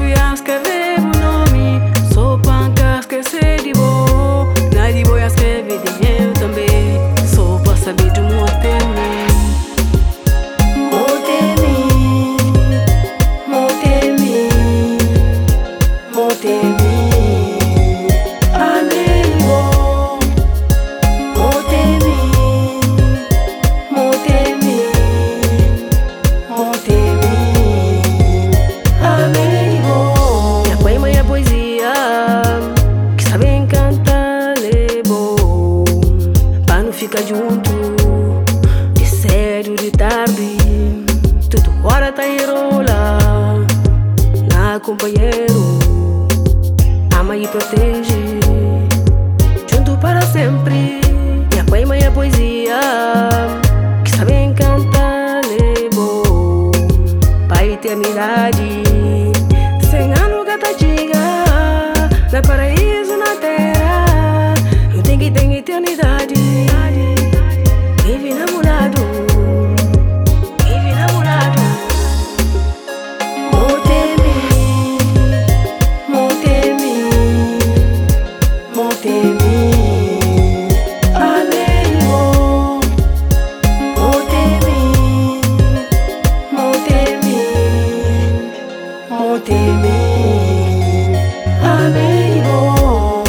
devia escrever o nome só pra esquecer de boa. Nadie vou escrever de eu também, só pra saber de morte-me. Fica junto, de cedo, de tarde, tudo hora tá em rola. Na companheiro, ama e protege, junto para sempre. Minha poema e a poesia, que sabem cantar, levou pai e eternidade. 100 anos gata diga, na paraíso, na terra, não tem que ter eternidade. Vive namorado, vive namorado. Monteme, monteme, monteme. Amigo, monteme, monteme, monteme. Amigo.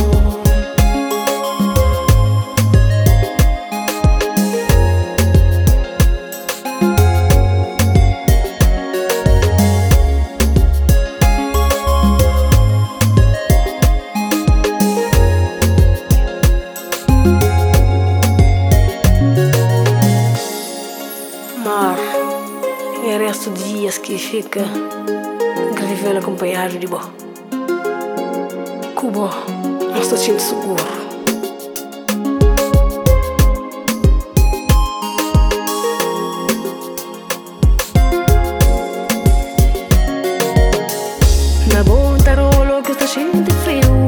Mar, e resto de dias que fica incrível acompanhado de bo. Cubo, não estou sentindo seguro. Na bom tarolo que está cheio de frio.